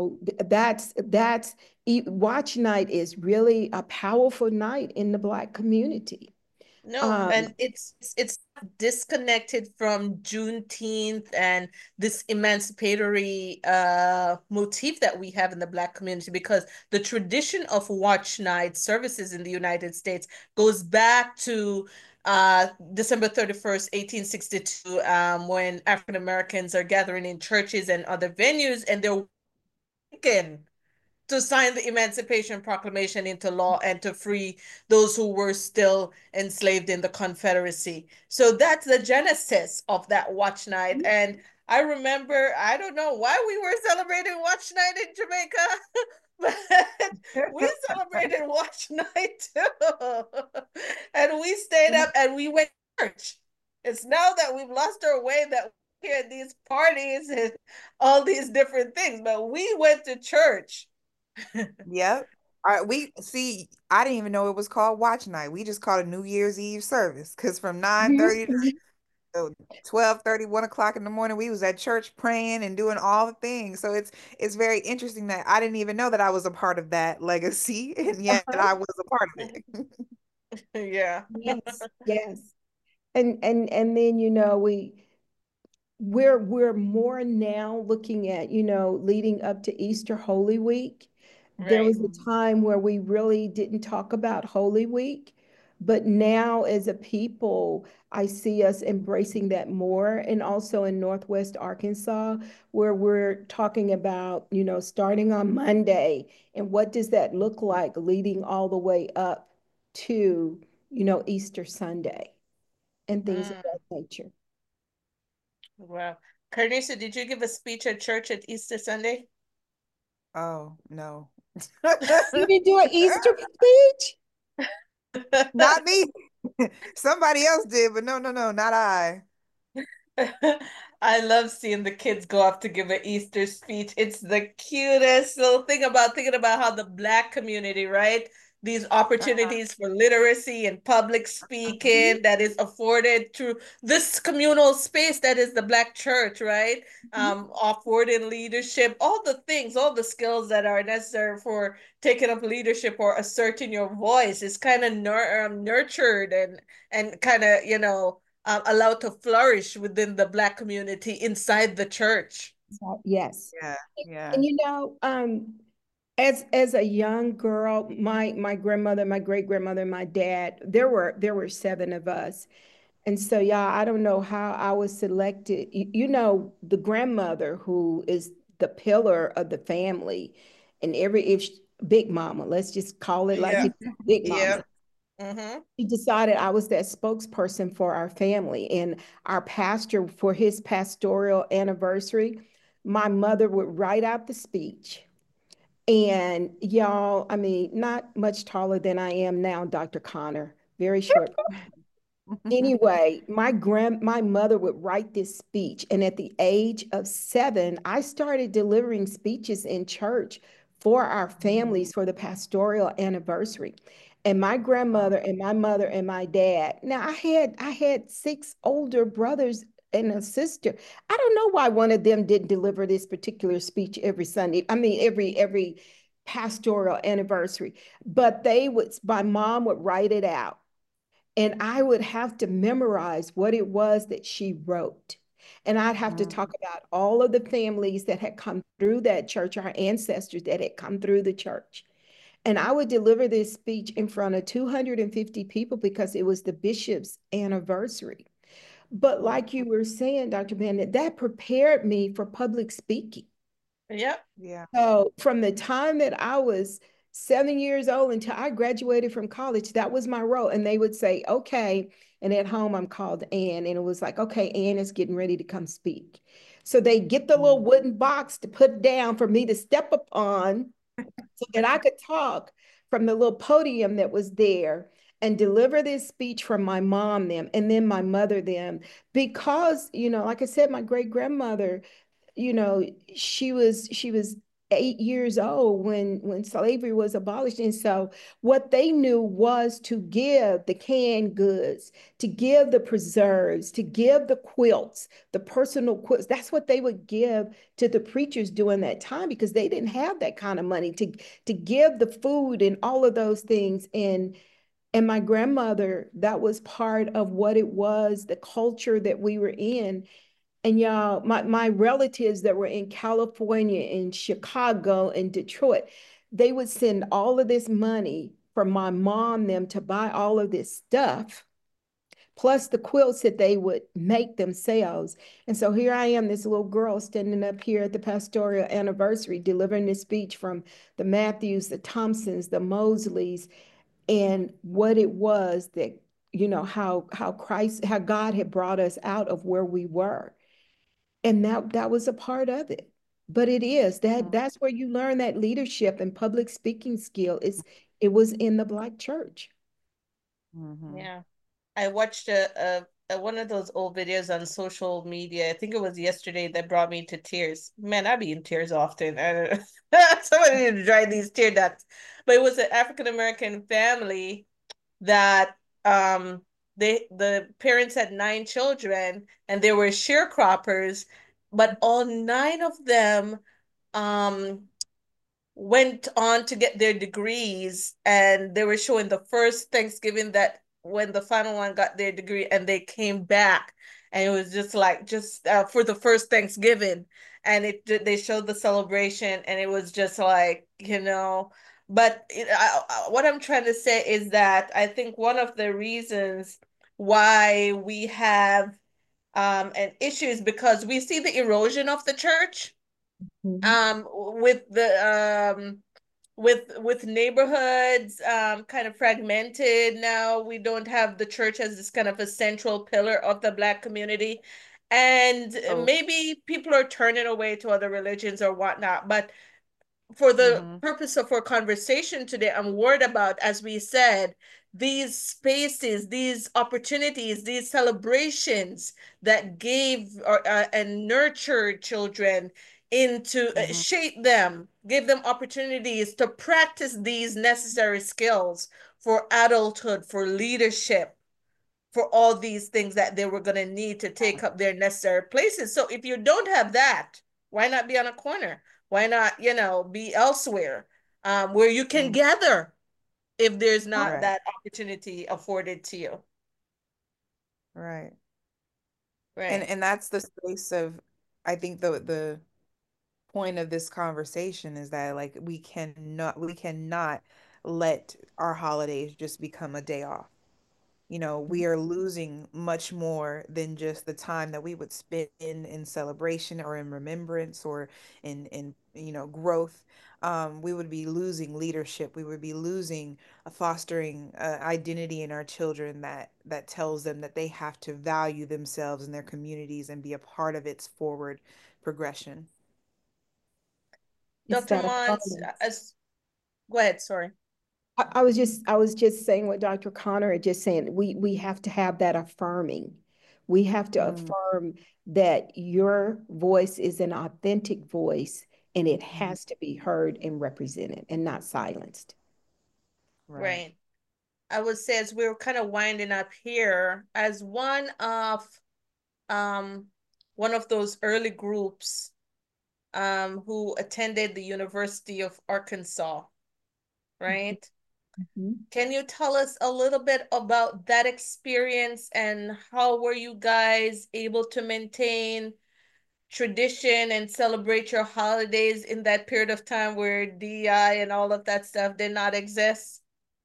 that's watch night is really a powerful night in the Black community. No, and Um, it's disconnected from Juneteenth and this emancipatory motif that we have in the Black community, because the tradition of watch night services in the United States goes back to December 31st, 1862, when African Americans are gathering in churches and other venues, and they're working to sign the Emancipation Proclamation into law and to free those who were still enslaved in the Confederacy. So that's the genesis of that watch night. And I remember, I don't know why we were celebrating watch night in Jamaica, but we celebrated watch night too. And we stayed up and we went to church. It's now that we've lost our way that we hear these parties and all these different things, but we went to church. Yep. All right, we see. I didn't even know it was called watch night. We just called it New Year's Eve service because from 9:30 mhm. to 12:30, 1 o'clock in the morning, we was at church praying and doing all the things. So it's very interesting that I didn't even know that I was a part of that legacy, and yet Uh-huh. I was a part of it. Yeah. Yes, yes. And then we're more now looking at, leading up to Easter Holy Week. There Right. was a Mm. time where we really didn't talk about Holy Week, but now as a people, I see us embracing that more. And also in Northwest Arkansas, where we're talking about, starting on Monday, and what does that look like leading all the way up to, Easter Sunday and things of Mm, that nature. wow. Carnisa, did you give a speech at church at Easter Sunday? Oh no. You didn't do an Easter speech? Not me. Somebody else did, but no, no, no, not I. I love seeing the kids go up to give an Easter speech. It's the cutest little thing about thinking about how the Black community, right? These Uh-huh. opportunities for literacy and public Mhm. speaking that is afforded through this communal space that is the Black church, right? Affording leadership, all the things, all the skills that are necessary for taking up leadership or asserting your voice is kind of nurtured and kind of, allowed to flourish within the Black community inside the church. Yes. Yeah, And yeah. as a young girl, my grandmother, my great grandmother, my dad, there were seven of us. And so, yeah, I don't know how I was selected. The grandmother who is the pillar of the family, and Big Mama, let's just call it like Yeah. it, Big Mama. Yeah. Mm-hmm. She decided I was that spokesperson for our family, and our pastor for his pastoral anniversary, my mother would write out the speech. And y'all, I mean, not much taller than I am now, Dr. Connor, very short. Anyway, my mother would write this speech, and at the age of 7, I started delivering speeches in church for our families for the pastoral anniversary. And my grandmother and my mother and my dad. Now I had six older brothers and a sister. I don't know why one of them didn't deliver this particular speech every Sunday. I mean every pastoral anniversary, but my mom would write it out And I would have to memorize what it was that she wrote. And I'd have to talk Mm-hmm. about all of the families that had come through that church, our ancestors that had come through the church. And I would deliver this speech in front of 250 people because it was the bishop's anniversary. But like you were saying, Dr. Bennett, that prepared me for public speaking. Yep. Yeah. So from the time that I was 7 years old until I graduated from college, that was my role. And they would say, okay. And at home, I'm called Ann. And it was like, okay, Ann is getting ready to come speak. So they get the little Mm-hmm. wooden box to put down for me to step up on so that I could talk from the little podium that was there and deliver this speech from my mom them and then my mother them because like I said, my great grandmother, you know, she was 8 years old when slavery was abolished. And so what they knew was to give the canned goods, to give the preserves, to give the quilts, the personal quilts. That's what they would give to the preachers during that time because they didn't have that kind of money to give the food and all of those things. And my grandmother, that was part of what it was, the culture that we were in. And y'all, my relatives that were in California, in Chicago, and Detroit, they would send all of this money for my mom them to buy all of this stuff, plus the quilts that they would make themselves. And so here I am, this little girl standing up here at the pastoral anniversary, delivering this speech from the Matthews, the Thompsons, the Mosleys, and what it was that, how Christ, how God had brought us out of where we were. And that was a part of it. But it is that's where you learn that leadership and public speaking skill is. It was in the Black church. Mm-hmm. Yeah. I watched one of those old videos on social media. I think it was yesterday that brought me to tears. Man, I be in tears often. I don't know. Somebody need to dry these tear ducts. But it was an African American family that the parents had 9 children and they were sharecroppers, but all 9 of them um went on to get their degrees, and they were showing the first Thanksgiving that when the final one got their degree and they came back, and it was just like just for the first Thanksgiving, and they showed the celebration, and it was just like, but what I'm trying to say is that I think one of the reasons why we have an issue is because we see the erosion of the church Mhm. um with the with neighborhoods kind of fragmented. Now we don't have the church as this kind of a central pillar of the Black community, and Oh. maybe people are turning away to other religions or whatnot, but for the Mm-hmm. purpose of our conversation today, I'm worried about, as we said, these spaces, these opportunities, these celebrations that gave and nurtured children into Mm-hmm. shape them, give them opportunities to practice these necessary skills for adulthood, for leadership, for all these things that they were going to need to take up their necessary places. So if you don't have that, why not be on a corner? Why not, be elsewhere where you can Mm-hmm. gather if there's not Right. that opportunity afforded to you? Right. And Right. and that's the space of, I think the point of this conversation is that like we cannot let our holidays just become a day off. We are losing much more than just the time that we would spend in celebration or in remembrance or in growth. We would be losing leadership. We would be losing fostering identity in our children that tells them that they have to value themselves and their communities and be a part of its forward progression. It's Dr. that Mons, affirmance. go ahead, sorry. I was just saying what Dr. Connor had just saying. We have to have that affirming. We have to Mm-hmm. affirm that your voice is an authentic voice and it has to be heard and represented and not silenced. Right. Right. I would say, as we were kind of winding up here, as um one of those early groups who attended the University of Arkansas, right? Mhm. Can you tell us a little bit about that experience and how were you guys able to maintain tradition and celebrate your holidays in that period of time where DEI and all of that stuff did not exist?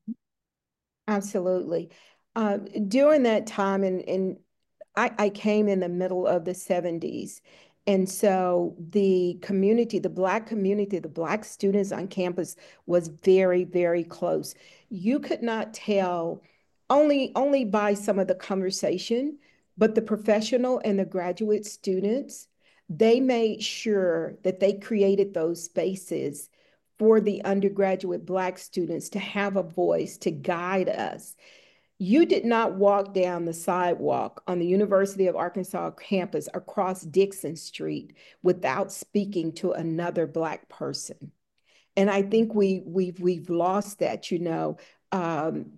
Absolutely. During that time, and I came in the middle of the 70s. And so the community, the Black community, the Black students on campus was very, very close. You could not tell only by some of the conversation, but the professional and the graduate students, they made sure that they created those spaces for the undergraduate Black students to have a voice to guide us. You did not walk down the sidewalk on the University of Arkansas campus across Dixon Street without speaking to another Black person. And I think we've lost that, you know. Um,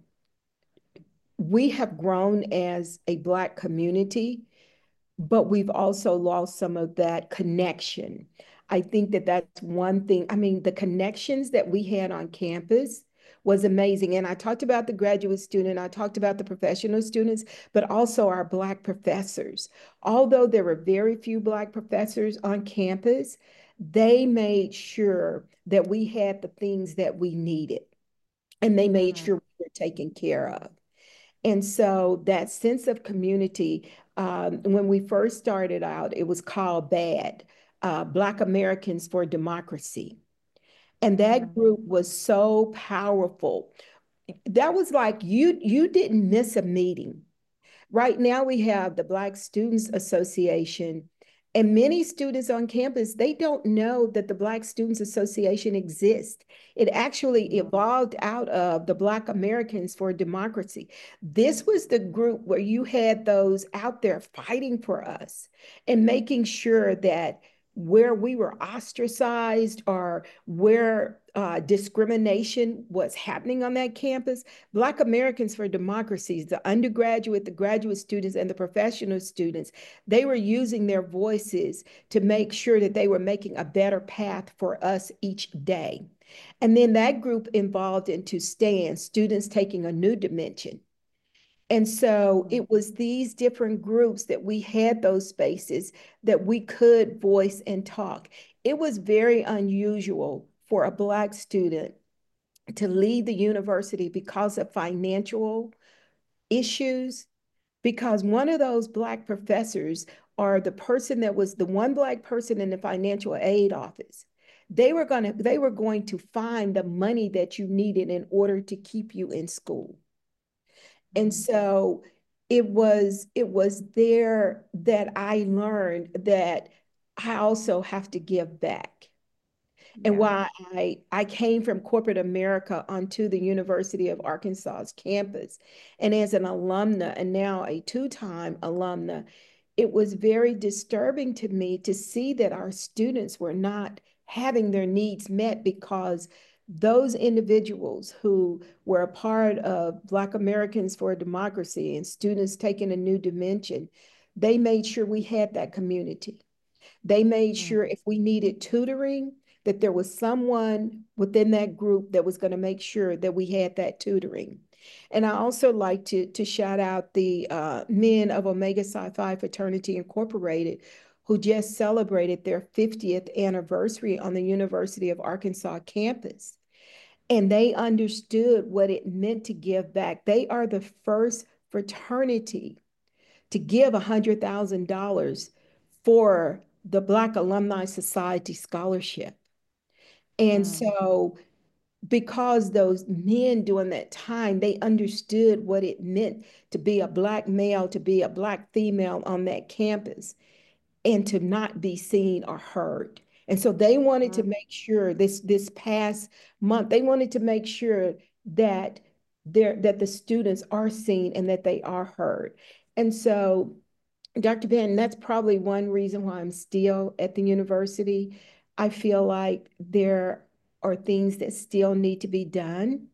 we have grown as a Black community, but we've also lost some of that connection. I think that that's one thing. I mean, the connections that we had on campus was amazing. And I talked about the graduate student, I talked about the professional students, but also our Black professors. Although there were very few Black professors on campus, they made sure that we had the things that we needed, and they made Mm, sure we were taken care of. And so that sense of community, when we first started out, it was called BAD, Black Americans for Democracy. And that mm, group was so powerful. That was like you didn't miss a meeting. Right now, we have the Black Students Association, and many students on campus, they don't know that the Black Students Association exists. It actually mm, evolved out of the Black Americans for Democracy. This was the group where you had those out there fighting for us and making sure that where we were ostracized or where discrimination was happening on that campus, Black Americans for Democracy, the undergraduate, the graduate students, and the professional students, they were using their voices to make sure that they were making a better path for us each day. And then that group evolved into STAND, Students Taking a New Dimension. And so mm, it was these different groups that we had those spaces that we could voice and talk. It was very unusual for a Black student to leave the university because of financial issues, because one of those Black professors, or the person that was the one Black person in the financial aid office, they were going to find the money that you needed in order to keep you in school. And mm. so it was there that I learned that I also have to give back, and Yeah. why I came from corporate America onto the University of Arkansas's campus. And as an alumna, and now a two-time alumna, it was very disturbing to me to see that our students were not having their needs met, because those individuals who were a part of Black Americans for Democracy and Students Taking a New Dimension, they made sure we had that community. They made Mm, sure if we needed tutoring, that there was someone within that group that was going to make sure that we had that tutoring. And I also like to shout out the men of Omega Psi Phi Fraternity Incorporated, who just celebrated their 50th anniversary on the University of Arkansas campus. And they understood what it meant to give back. They are the first fraternity to give $100,000 for the Black Alumni Society scholarship. And mm, so, because those men during that time, they understood what it meant to be a Black male, to be a Black female on that campus, and to not be seen or heard. And so they wanted to mm, make sure this past month, they wanted to make sure that that the students are seen and that they are heard. And so, Dr. Ben, that's probably one reason why I'm still at the university. I feel like there are things that still need to be done.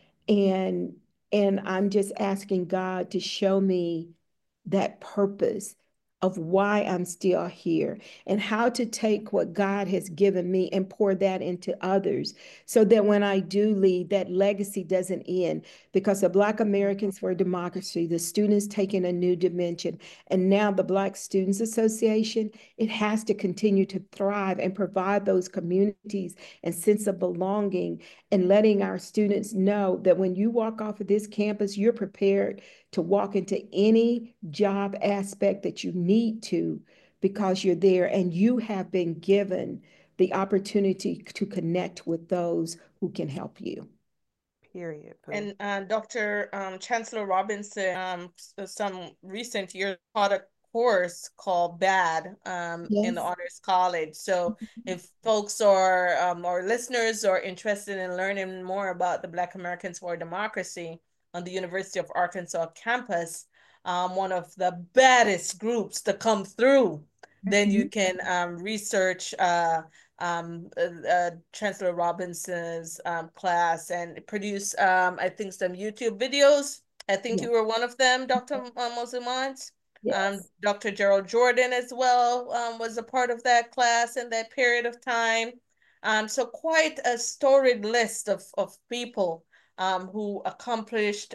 And I'm just asking God to show me that purpose. of why I'm still here and how to take what God has given me and pour that into others so that when I do leave, that legacy doesn't end. Because the Black Americans for Democracy, the students taking a new dimension, and now the Black Students Association, it has to continue to thrive and provide those communities and sense of belonging, and letting our students know that when you walk off of this campus, you're prepared to walk into any job aspect that you need to, because you're there and you have been given the opportunity to connect with those who can help you. Period. And Dr. Chancellor Robinson, some recent years taught a course called BAD in the Yes. Honors College. So if folks are or listeners are interested in learning more about the Black Americans for Democracy on the University of Arkansas campus, one of the baddest groups to come through, then you can research Chancellor Robinson's class and produce, I think, some YouTube videos. I think Yes. you were one of them, Dr. Mosimans. Yes. Dr. Gerald Jordan as well was a part of that class in that period of time. So quite a storied list of people who accomplished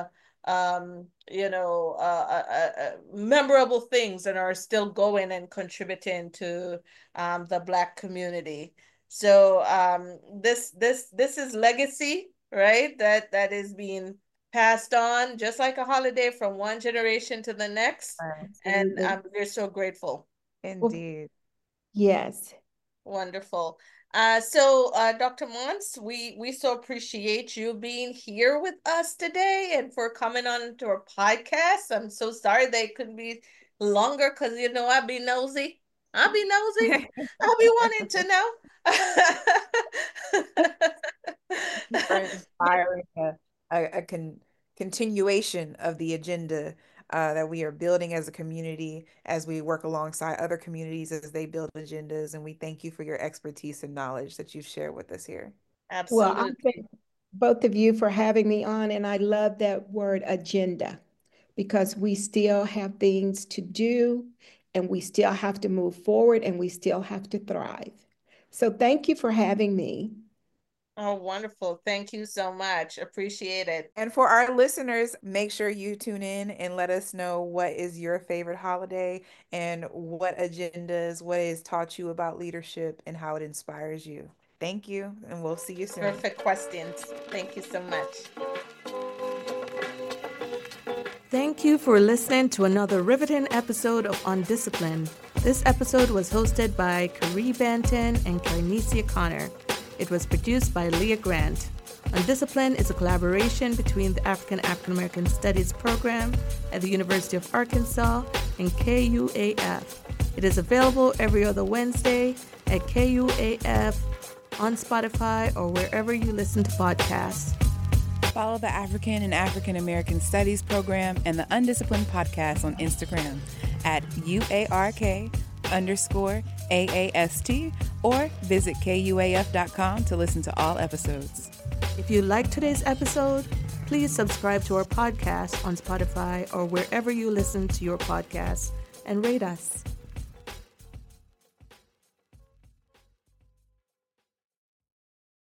memorable things and are still going and contributing to the Black community. So this is legacy, right? That is being passed on just like a holiday from one generation to the next. And Absolutely. we're so grateful. Well, Indeed. yes. Wonderful. Dr. Mons, we so appreciate you being here with us today and for coming on to our podcast. I'm so sorry they couldn't be longer because I'd be nosy. I'll be nosy. I'll be wanting to For know. inspiring a continuation of the agenda that we are building as a community, as we work alongside other communities as they build agendas. And we thank you for your expertise and knowledge that you've shared with us here. Well, I Absolutely. thank both of you for having me on, and I love that word agenda because we still have things to do and we still have to move forward and we still have to thrive. So thank you for having me. Oh, wonderful. Thank you so much. Appreciate it. And for our listeners, make sure you tune in and let us know what is your favorite holiday and what agendas, what has taught you about leadership and how it inspires you. Thank you, and we'll see you soon. Perfect questions. Thank you so much. Thank you for listening to another riveting episode of Undisciplined. This episode was hosted by Carrie Banton and Carnesia Connor. It was produced by Leah Grant. Undisciplined is a collaboration between the African American Studies program at the University of Arkansas and KUAF. It is available every other Wednesday at KUAF, on Spotify, or wherever you listen to podcasts. Follow the African and African American Studies program and the Undisciplined podcast on Instagram at UARK_AAST or visit KUAF.com to listen to all episodes. If you liked today's episode, please subscribe to our podcast on Spotify or wherever you listen to your podcasts and rate us.